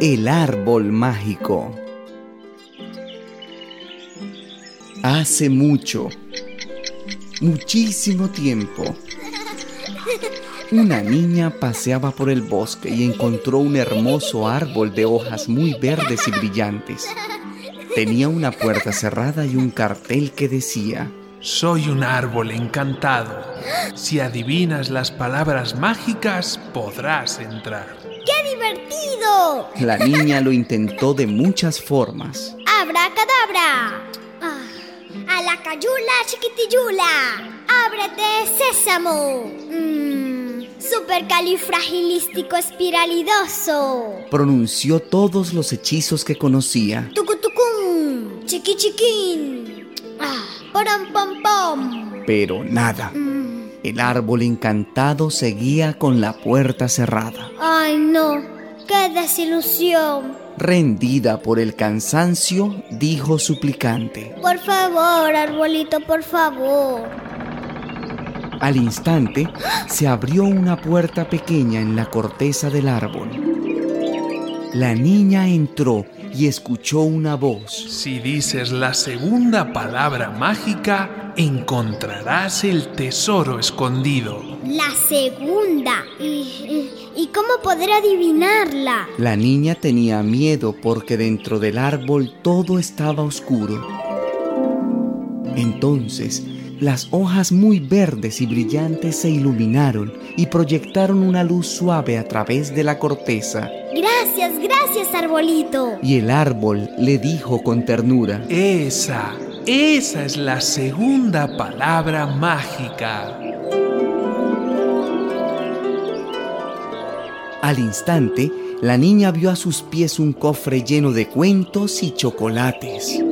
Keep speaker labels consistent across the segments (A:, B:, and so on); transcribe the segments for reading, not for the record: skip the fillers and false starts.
A: El árbol mágico. Hace mucho, muchísimo tiempo, una niña paseaba por el bosque y encontró un hermoso árbol de hojas muy verdes y brillantes. Tenía una puerta cerrada y un cartel que decía:
B: soy un árbol encantado. Si adivinas las palabras mágicas, podrás entrar.
C: ¡Qué divertido!
A: La niña lo intentó de muchas formas.
C: ¡Abracadabra! ¡A la cayula chiquitillula! ¡Ábrete, sésamo! ¡Supercalifragilístico espiralidoso!
A: Pronunció todos los hechizos que conocía.
C: ¡Tucutucum! ¡Chiqui chiquín! ¡Porom pom pom!
A: Pero nada. El árbol encantado seguía con la puerta cerrada.
C: ¡Ay, no! ¡Qué desilusión!
A: Rendida por el cansancio, dijo suplicante:
C: Por favor, arbolito, por favor.
A: Al instante, se abrió una puerta pequeña en la corteza del árbol. La niña entró y escuchó una voz.
B: Si dices la segunda palabra mágica, encontrarás el tesoro escondido.
C: La segunda. ¿Y cómo poder adivinarla?
A: La niña tenía miedo porque dentro del árbol todo estaba oscuro. Entonces, las hojas muy verdes y brillantes se iluminaron y proyectaron una luz suave a través de la corteza.
C: Gracias, gracias, arbolito.
A: Y el árbol le dijo con ternura:
B: Esa es la segunda palabra mágica.
A: Al instante, la niña vio a sus pies un cofre lleno de cuentos y chocolates.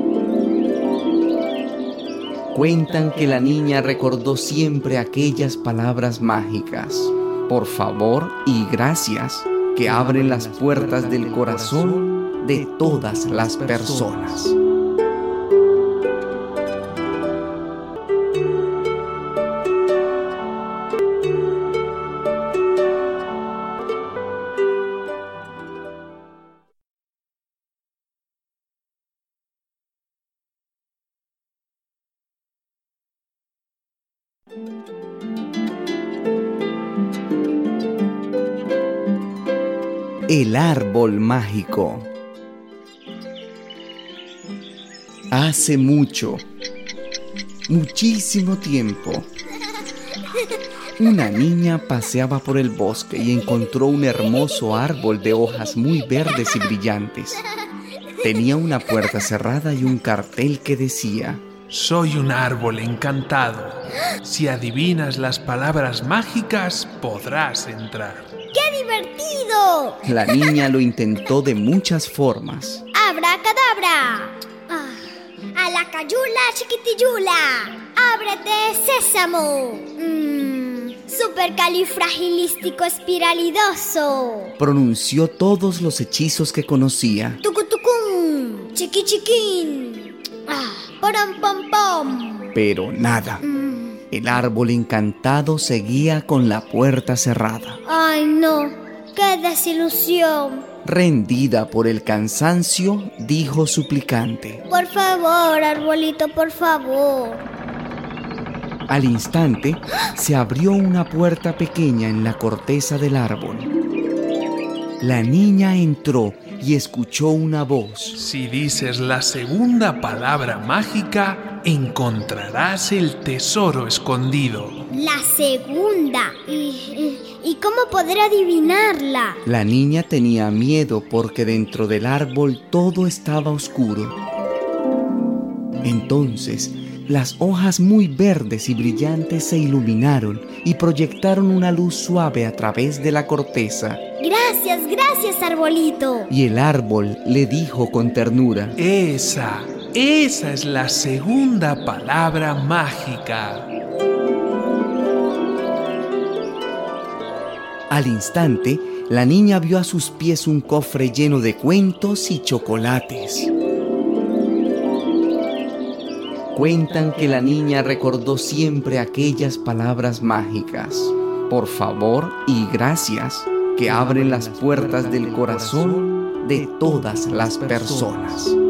A: Cuentan que la niña recordó siempre aquellas palabras mágicas: por favor y gracias, que abren las puertas del corazón de todas las personas. El árbol mágico. Hace mucho, muchísimo tiempo, una niña paseaba por el bosque y encontró un hermoso árbol de hojas muy verdes y brillantes. Tenía una puerta cerrada y un cartel que decía:
B: soy un árbol encantado. Si adivinas las palabras mágicas, podrás entrar.
C: ¡Qué divertido!
A: La niña lo intentó de muchas formas.
C: ¡Abracadabra! ¡A la cayula chiquitillula! ¡Ábrete, sésamo! ¡Supercalifragilístico espiralidoso!
A: Pronunció todos los hechizos que conocía.
C: ¡Tucutucum! ¡Chiqui chiquín! ¡Porom pom pom!
A: Pero nada. El árbol encantado seguía con la puerta cerrada.
C: ¡Ay, no! ¡Qué desilusión!
A: Rendida por el cansancio, dijo suplicante:
C: Por favor, arbolito, por favor.
A: Al instante, se abrió una puerta pequeña en la corteza del árbol. La niña entró y escuchó una voz.
B: Si dices la segunda palabra mágica, encontrarás el tesoro escondido.
C: La segunda. ¿Y cómo poder adivinarla?
A: La niña tenía miedo porque dentro del árbol todo estaba oscuro. Entonces, las hojas muy verdes y brillantes se iluminaron y proyectaron una luz suave a través de la corteza.
C: Gracias, gracias, arbolito.
A: Y el árbol le dijo con ternura:
B: Esa es la segunda palabra mágica.
A: Al instante, la niña vio a sus pies un cofre lleno de cuentos y chocolates. Cuentan que la niña recordó siempre aquellas palabras mágicas: por favor y gracias, que abren las puertas del corazón de todas las personas.